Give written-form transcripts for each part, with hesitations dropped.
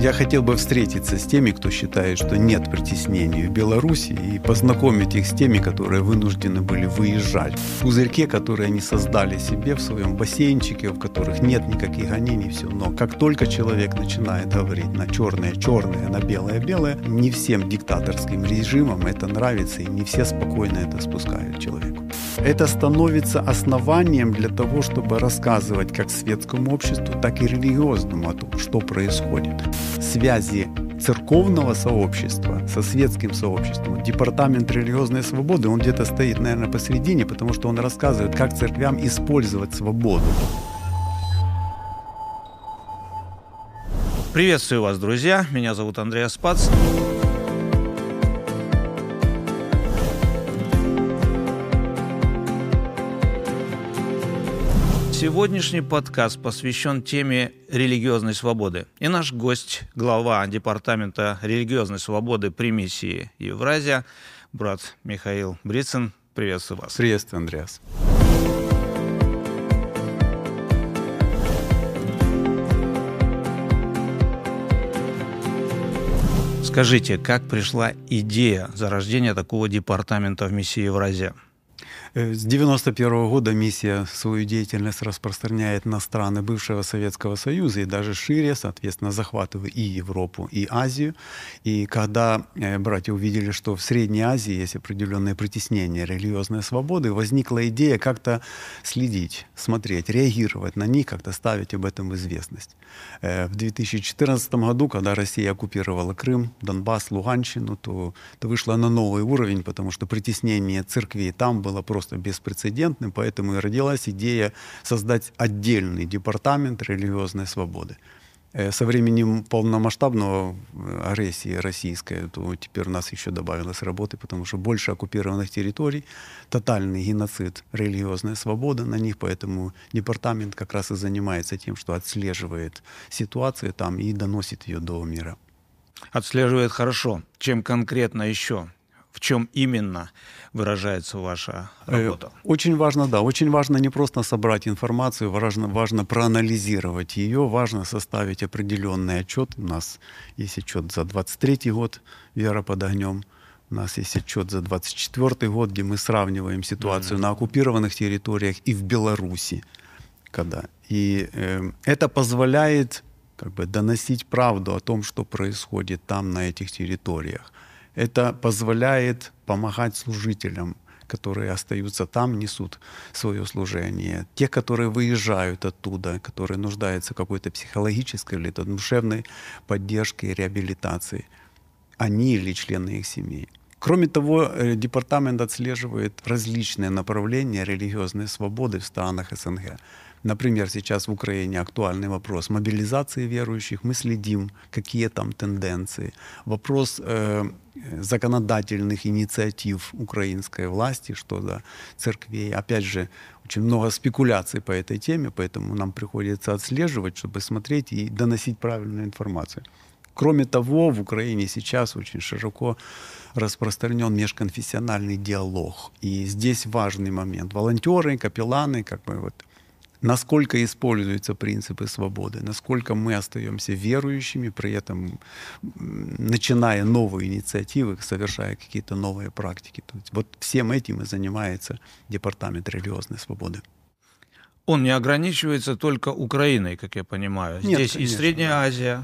Я хотел бы встретиться с теми, кто считает, что нет притеснений в Беларуси, и познакомить их с теми, которые вынуждены были выезжать. В пузырьке, который они создали себе в своем бассейнчике, в которых нет никаких гонений, все. Но как только человек начинает говорить на черное черное, на белое белое, не всем диктаторским режимам это нравится, и не все спокойно это спускают человеку. Это становится основанием для того, чтобы рассказывать как светскому обществу, так и религиозному о том, что происходит. Связи церковного сообщества со светским сообществом, департамент религиозной свободы, он где-то стоит, наверное, посередине, потому что он рассказывает, как церквям использовать свободу. Приветствую вас, друзья. Меня зовут Андрей Спац. Сегодняшний подкаст посвящен теме религиозной свободы. И наш гость, глава Департамента религиозной свободы при миссии Евразия, брат Михаил Брицын. Приветствую вас. Приветствую, Андреас. Скажите, как пришла идея зарождения такого департамента в миссии Евразия? С 1991 года миссия свою деятельность распространяет на страны бывшего Советского Союза и даже шире, соответственно, захватывая и Европу, и Азию. И когда братья увидели, что в Средней Азии есть определенные притеснения религиозной свободы, возникла идея как-то следить, смотреть, реагировать на них, как-то ставить об этом в известность. В 2014 году, когда Россия оккупировала Крым, Донбасс, Луганщину, то вышло на новый уровень, потому что притеснение церквей там было просто беспрецедентным, поэтому и родилась идея создать отдельный департамент религиозной свободы. Со временем полномасштабного агрессии российской, то теперь у нас еще добавилось работы, потому что больше оккупированных территорий, тотальный геноцид религиозной свободы на них, поэтому департамент как раз и занимается тем, что отслеживает ситуацию там и доносит ее до мира. Отслеживает хорошо. Чем конкретно еще? В чем именно выражается ваша работа? Очень важно, да. Очень важно не просто собрать информацию, важно проанализировать ее, важно составить определенный отчет. У нас есть отчет за 23-й год «Вера под огнем». У нас есть отчет за 24-й год, где мы сравниваем ситуацию на оккупированных территориях и в Беларуси. И это позволяет доносить правду о том, что происходит там, на этих территориях. Это позволяет помогать служителям, которые остаются там, несут свое служение. Те, которые выезжают оттуда, которые нуждаются в какой-то психологической или душевной поддержке и реабилитации. Они или члены их семей. Кроме того, департамент отслеживает различные направления религиозной свободы в странах СНГ. Например, сейчас в Украине актуальный вопрос мобилизации верующих. Мы следим, какие там тенденции. Вопрос законодательных инициатив украинской власти, что до церквей. Опять же, очень много спекуляций по этой теме, поэтому нам приходится отслеживать, чтобы смотреть и доносить правильную информацию. Кроме того, в Украине сейчас очень широко распространен межконфессиональный диалог. И здесь важный момент. Волонтеры, капелланы, насколько используются принципы свободы, насколько мы остаемся верующими, при этом начиная новые инициативы, совершая какие-то новые практики. То есть вот всем этим и занимается Департамент религиозной свободы. Он не ограничивается только Украиной, как я понимаю. Нет, здесь конечно, и Средняя Азия,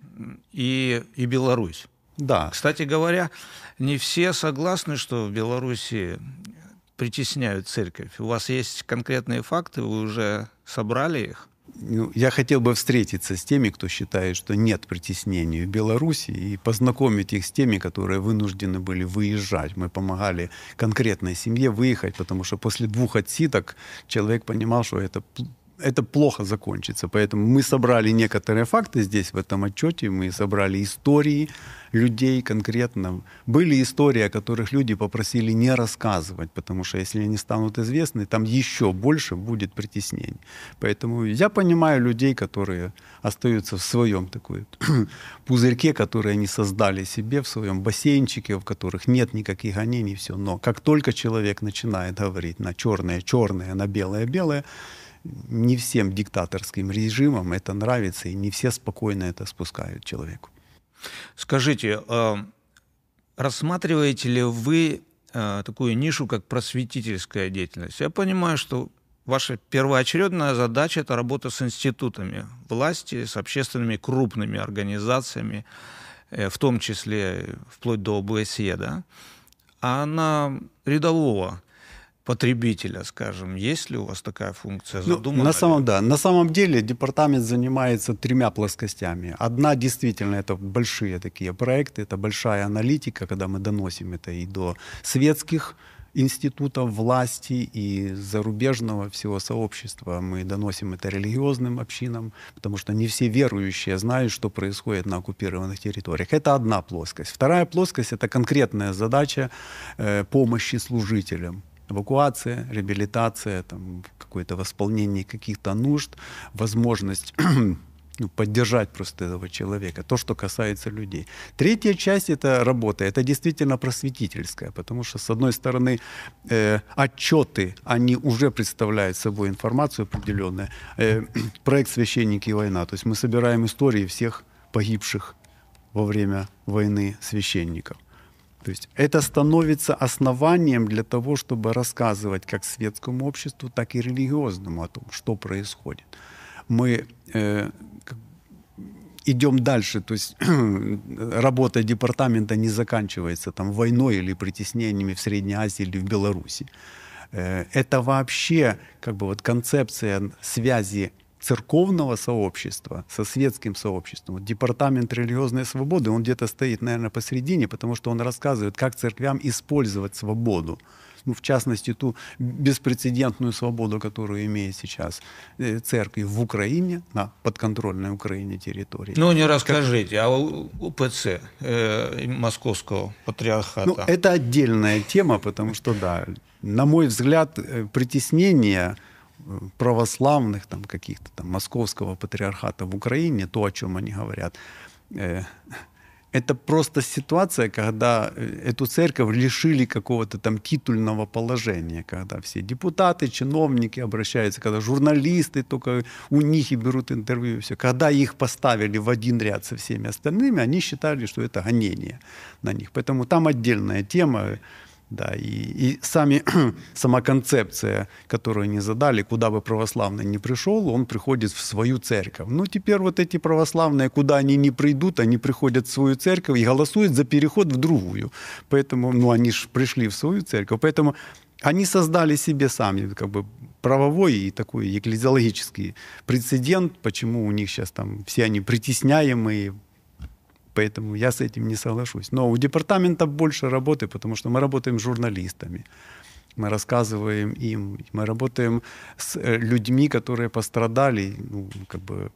и Беларусь. Да. Кстати говоря, не все согласны, что в Беларуси притесняют церковь. У вас есть конкретные факты, вы уже собрали их? Я хотел бы встретиться с теми, кто считает, что нет притеснений в Беларуси, и познакомить их с теми, которые вынуждены были выезжать. Мы помогали конкретной семье выехать, потому что после 2 отсидок человек понимал, что это плохо закончится. Поэтому мы собрали некоторые факты здесь, в этом отчете. Мы собрали истории людей конкретно. Были истории, о которых люди попросили не рассказывать, потому что если они станут известны, там еще больше будет притеснений. Поэтому я понимаю людей, которые остаются в своем пузырьке, который они создали себе, в своем бассейнчике, в которых нет никаких гонений, все. Но как только человек начинает говорить на черное черное, на белое белое, не всем диктаторским режимам это нравится, и не все спокойно это спускают человеку. Скажите, рассматриваете ли вы такую нишу, как просветительская деятельность? Я понимаю, что ваша первоочередная задача – это работа с институтами власти, с общественными крупными организациями, в том числе вплоть до ОБСЕ, да? А на рядового потребителя, скажем, есть ли у вас такая функция задумана? На самом деле департамент занимается 3 плоскостями. Одна действительно это большие такие проекты, это большая аналитика, когда мы доносим это и до светских институтов власти, и зарубежного всего сообщества. Мы доносим это религиозным общинам, потому что не все верующие знают, что происходит на оккупированных территориях. Это одна плоскость. Вторая плоскость — это конкретная задача помощи служителям. Эвакуация, реабилитация, там, какое-то восполнение каких-то нужд, возможность поддержать просто этого человека, то, что касается людей. Третья часть — это работа, это действительно просветительская, потому что, с одной стороны, отчеты, они уже представляют собой информацию определенную. Проект «Священники и война», то есть мы собираем истории всех погибших во время войны священников. То есть это становится основанием для того, чтобы рассказывать как светскому обществу, так и религиозному о том, что происходит. Мы идем дальше, то есть работа департамента не заканчивается там войной или притеснениями в Средней Азии или в Беларуси. Это вообще как бы вот концепция связи церковного сообщества со светским сообществом. Вот департамент религиозной свободы, он где-то стоит, наверное, посередине, потому что он рассказывает, как церквям использовать свободу. Ну, в частности, ту беспрецедентную свободу, которую имеет сейчас церковь в Украине, на подконтрольной Украине территории. Ну, не расскажите, а УПЦ Московского патриархата? Ну, это отдельная тема, потому что, да, на мой взгляд, притеснение православных там, каких-то там московского патриархата в Украине, то, о чем они говорят, это просто ситуация, когда эту церковь лишили какого-то там титульного положения, когда все депутаты, чиновники обращаются, когда журналисты только у них и берут интервью, и все. Когда их поставили в один ряд со всеми остальными, они считали, что это гонение на них. Поэтому там отдельная тема. Да, и сама концепция, которую они задали, куда бы православный ни пришел, он приходит в свою церковь. Ну, теперь вот эти православные, куда они не придут, они приходят в свою церковь и голосуют за переход в другую. Поэтому, ну, они же пришли в свою церковь. Поэтому они создали себе сами как бы правовой и такой экклезиологический прецедент, почему у них сейчас там все они притесняемые. Поэтому я с этим не соглашусь. Но у департамента больше работы, потому что мы работаем с журналистами. Мы рассказываем им, мы работаем с людьми, которые пострадали. Ну, как бы,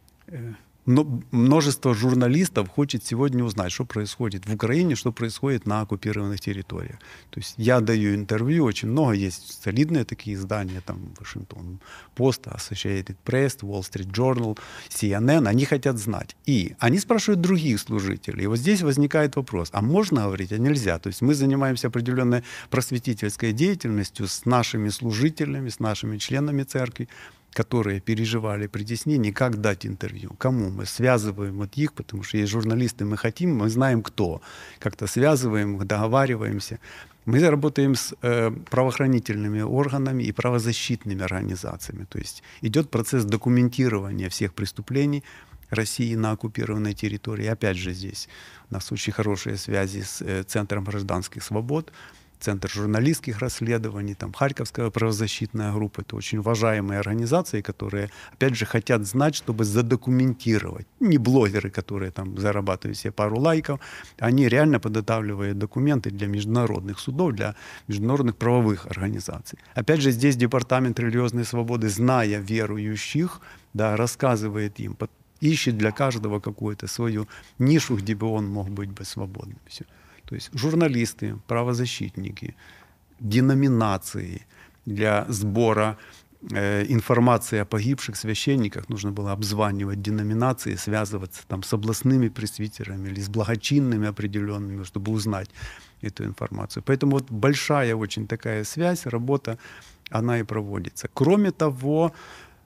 множество журналистов хочет сегодня узнать, что происходит в Украине, что происходит на оккупированных территориях. То есть я даю интервью, очень много есть солидные такие издания, там Washington Post, Associated Press, Wall Street Journal, CNN, они хотят знать. И они спрашивают других служителей. И вот здесь возникает вопрос, а можно говорить, а нельзя? То есть мы занимаемся определенной просветительской деятельностью с нашими служителями, с нашими членами церкви, которые переживали притеснение, как дать интервью, кому мы связываем вот их, потому что есть журналисты, мы хотим, мы знаем кто, как-то связываем, договариваемся. Мы работаем с правоохранительными органами и правозащитными организациями, то есть идет процесс документирования всех преступлений России на оккупированной территории. Опять же здесь у нас очень хорошие связи с Центром гражданских свобод, Центр журналистских расследований, там Харьковская правозащитная группа. Это очень уважаемые организации, которые, опять же, хотят знать, чтобы задокументировать. Не блогеры, которые там зарабатывают себе пару лайков, они реально подготавливают документы для международных судов, для международных правовых организаций. Опять же, здесь Департамент религиозной свободы, зная верующих, да, рассказывает им, ищет для каждого какую-то свою нишу, где бы он мог быть бы свободным. Все. То есть журналисты, правозащитники, деноминации для сбора информации о погибших священниках нужно было обзванивать деноминации, связываться там с областными пресвитерами или с благочинными определенными, чтобы узнать эту информацию. Поэтому вот большая очень такая связь, работа, она и проводится. Кроме того,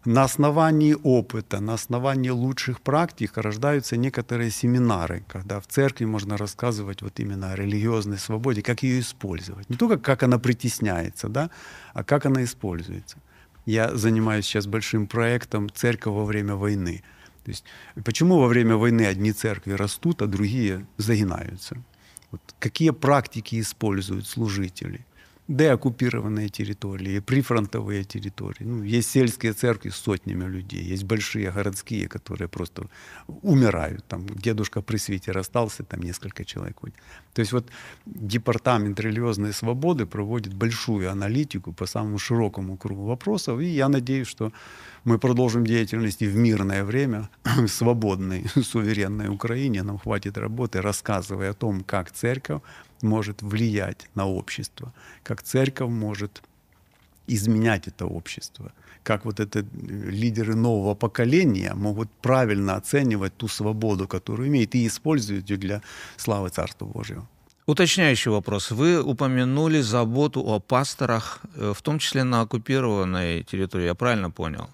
на основании опыта, на основании лучших практик рождаются некоторые семинары, когда в церкви можно рассказывать вот именно о религиозной свободе, как ее использовать. Не только как она притесняется, да, а как она используется. Я занимаюсь сейчас большим проектом «Церковь во время войны». То есть, почему во время войны одни церкви растут, а другие загинаются? Вот какие практики используют служители? Деоккупированные территории, прифронтовые территории. Ну, есть сельские церкви с сотнями людей, есть большие городские, которые просто умирают. Там дедушка-пресвитер остался, там несколько человек. То есть вот департамент религиозной свободы проводит большую аналитику по самому широкому кругу вопросов, и я надеюсь, что мы продолжим деятельность и в мирное время, в свободной, суверенной Украине. Нам хватит работы, рассказывая о том, как церковь может влиять на общество, как церковь может изменять это общество, как вот это лидеры нового поколения могут правильно оценивать ту свободу, которую имеют, и используют ее для славы Царства Божьего. Уточняющий вопрос. Вы упомянули заботу о пасторах, в том числе на оккупированной территории, я правильно понял?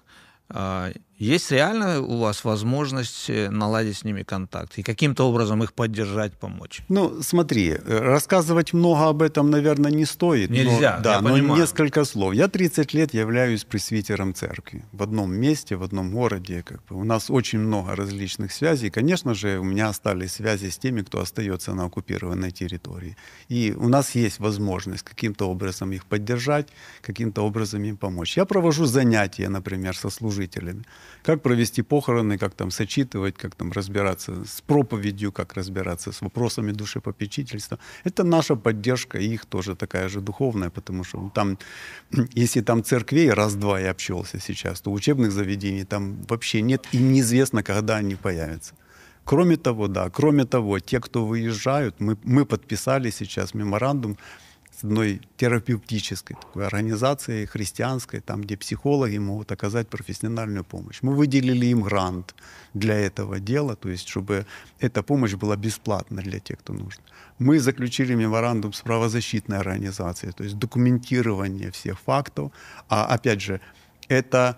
Есть реально у вас возможность наладить с ними контакт и каким-то образом их поддержать, помочь? Ну, смотри, рассказывать много об этом, наверное, не стоит. Нельзя, но, да, я но понимаю. Несколько слов. Я 30 лет являюсь пресвитером церкви. В одном месте, в одном городе. У нас очень много различных связей. Конечно же, у меня остались связи с теми, кто остается на оккупированной территории. И у нас есть возможность каким-то образом их поддержать, каким-то образом им помочь. Я провожу занятия, например, со служителями. Как провести похороны, как там сочитывать, как там разбираться с проповедью, как разбираться с вопросами душепопечительства. Это наша поддержка, и их тоже такая же духовная, потому что там, если там церквей раз-два я общался сейчас, то учебных заведений там вообще нет, и неизвестно, когда они появятся. Кроме того, те, кто выезжают, мы подписали сейчас меморандум с одной терапевтической такой организацией христианской, там, где психологи могут оказать профессиональную помощь. Мы выделили им грант для этого дела, то есть чтобы эта помощь была бесплатна для тех, кто нужен. Мы заключили меморандум с правозащитной организацией, то есть документирование всех фактов. А опять же, это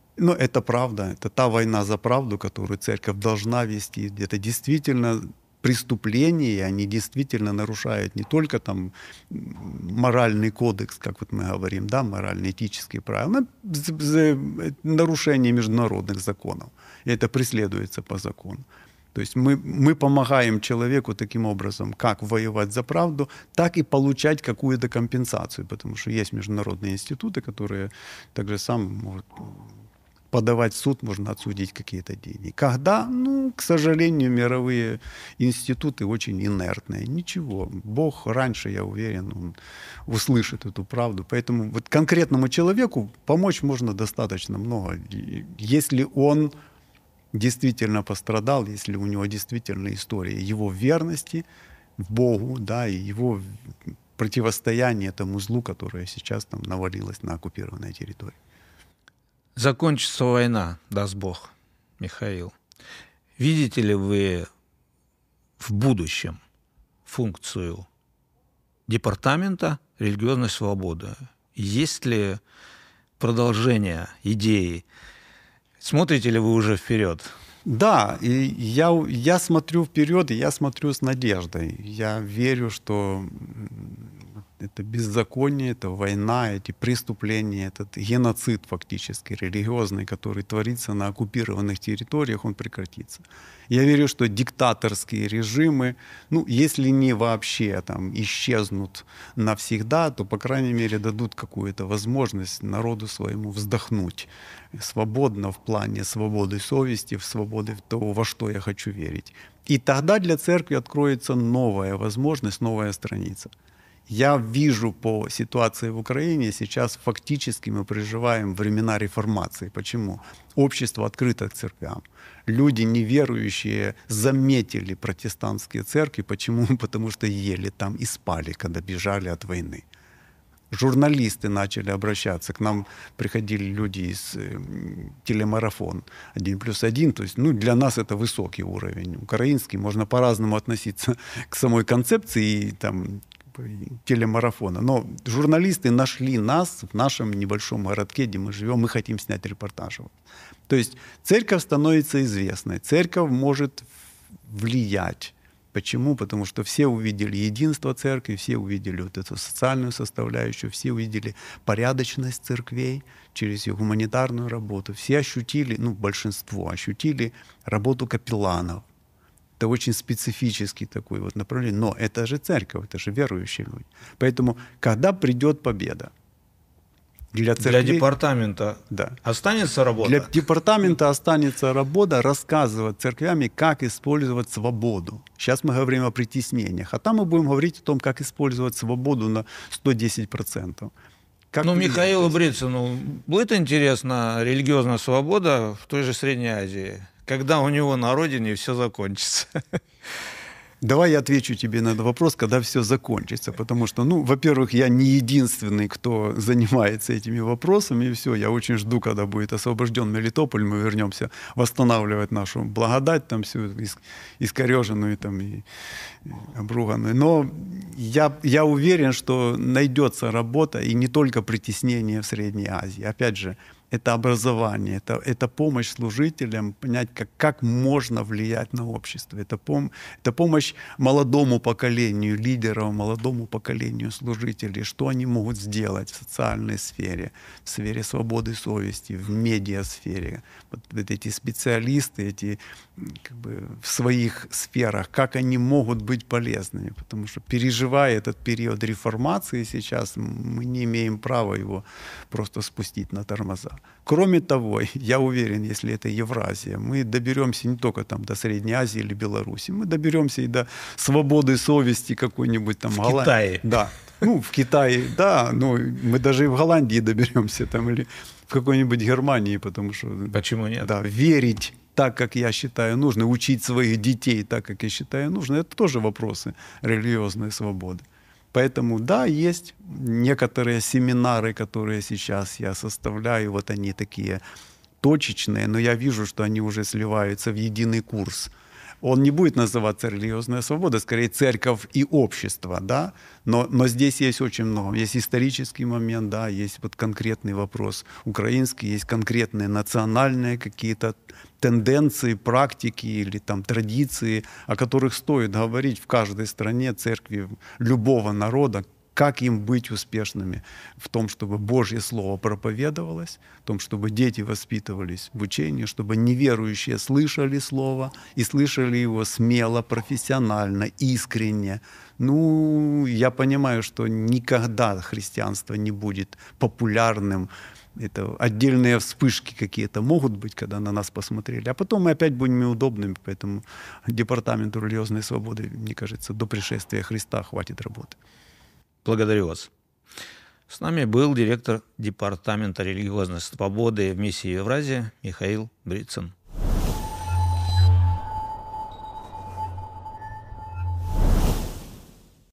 правда, это та война за правду, которую церковь должна вести. Это действительно преступления, они действительно нарушают не только там моральный кодекс, как вот мы говорим, да, морально-этические правила, но нарушение международных законов. И это преследуется по закону. То есть мы помогаем человеку таким образом, как воевать за правду, так и получать какую-то компенсацию, потому что есть международные институты, которые также сам могут подавать в суд, можно отсудить какие-то деньги. Когда? Ну, к сожалению, мировые институты очень инертные. Ничего. Бог раньше, я уверен, Он услышит эту правду. Поэтому вот конкретному человеку помочь можно достаточно много. Если он действительно пострадал, если у него действительно история его верности в Богу, да, и его противостояние этому злу, которое сейчас там навалилось на оккупированной территории. Закончится война, даст Бог, Михаил. Видите ли вы в будущем функцию департамента религиозной свободы? Есть ли продолжение идеи? Смотрите ли вы уже вперед? Да, и я смотрю вперед, и я смотрю с надеждой. Я верю, что это беззаконие, это война, эти преступления, этот геноцид фактически религиозный, который творится на оккупированных территориях, он прекратится. Я верю, что диктаторские режимы, ну, если не вообще там исчезнут навсегда, то, по крайней мере, дадут какую-то возможность народу своему вздохнуть свободно в плане свободы совести, в свободе того, во что я хочу верить. И тогда для церкви откроется новая возможность, новая страница. Я вижу по ситуации в Украине, сейчас фактически мы переживаем времена реформации. Почему? Общество открыто к церквям. Люди неверующие заметили протестантские церкви. Почему? Потому что ели там и спали, когда бежали от войны. Журналисты начали обращаться. К нам приходили люди из телемарафон 1+1. То есть, ну, для нас это высокий уровень. Украинский. Можно по-разному относиться к самой концепции и там телемарафона. Но журналисты нашли нас в нашем небольшом городке, где мы живем, мы хотим снять репортаж. То есть церковь становится известной, церковь может влиять. Почему? Потому что все увидели единство церкви, все увидели вот эту социальную составляющую, все увидели порядочность церквей через ее гуманитарную работу. Все ощутили, большинство ощутили работу капелланов. Это очень специфический такой вот направление. Но это же церковь, это же верующие люди. Поэтому, когда придет победа, для департамента останется работа? Для департамента останется работа рассказывать церквями, как использовать свободу. Сейчас мы говорим о притеснениях, а там мы будем говорить о том, как использовать свободу на 110%. Михаилу Брицыну будет интересна религиозная свобода в той же Средней Азии, когда у него на родине все закончится? Давай я отвечу тебе на этот вопрос, когда все закончится. Потому что, во-первых, я не единственный, кто занимается этими вопросами. И все, я очень жду, когда будет освобожден Мелитополь, мы вернемся восстанавливать нашу благодать, там всю искореженную там, и обруганную. Но я уверен, что найдется работа, и не только притеснение в Средней Азии. Опять же, это образование, это помощь служителям понять, как можно влиять на общество. Это помощь молодому поколению лидеров, молодому поколению служителей, что они могут сделать в социальной сфере, в сфере свободы совести, в медиасфере. Вот эти специалисты, в своих сферах, как они могут быть полезными. Потому что, переживая этот период реформации сейчас, мы не имеем права его просто спустить на тормоза. Кроме того, я уверен, если это Евразия, мы доберемся не только там до Средней Азии или Беларуси, мы доберемся и до свободы совести какой-нибудь там в Китае. Да. В Китае, да, мы даже и в Голландии доберемся там, или в какой-нибудь Германии, потому что... Почему нет? Да, верить так, как я считаю нужно, учить своих детей так, как я считаю нужно, это тоже вопросы религиозной свободы. Поэтому, да, есть некоторые семинары, которые сейчас я составляю, вот они такие точечные, но я вижу, что они уже сливаются в единый курс. Он не будет называться религиозная свобода, скорее церковь и общество, да, но здесь есть очень много. Есть исторический момент, да, есть вот конкретный вопрос украинский, есть конкретные национальные какие-то тенденции, практики или там традиции, о которых стоит говорить в каждой стране, церкви любого народа, как им быть успешными в том, чтобы Божье Слово проповедовалось, в том, чтобы дети воспитывались в учении, чтобы неверующие слышали Слово и слышали его смело, профессионально, искренне. Я понимаю, что никогда христианство не будет популярным. Это отдельные вспышки какие-то могут быть, когда на нас посмотрели. А потом мы опять будем неудобными, поэтому Департаменту религиозной свободы, мне кажется, до пришествия Христа хватит работы. Благодарю вас. С нами был директор Департамента религиозной свободы в миссии Евразия Михаил Брицын.